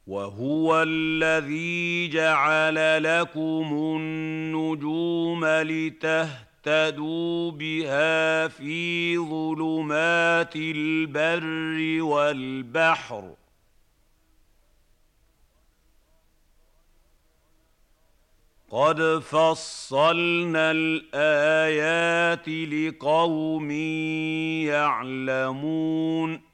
وهو الذي جعل لكم النجوم لتهتدوا بها في ظلمات البر والبحر قد فصلنا الآيات لقوم يعلمون